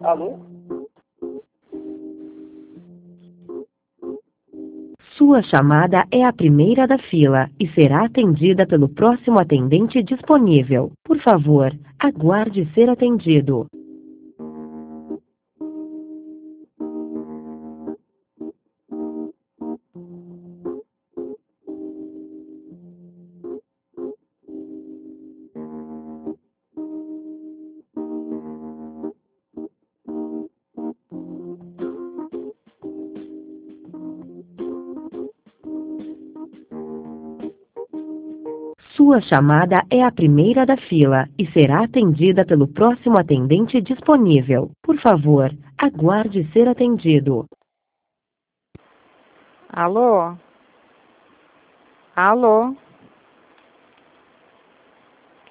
Alô? Sua chamada é a primeira da fila e será atendida pelo próximo atendente disponível. Por favor, aguarde ser atendido. Sua chamada é a primeira da fila e será atendida pelo próximo atendente disponível. Por favor, aguarde ser atendido. Alô? Alô?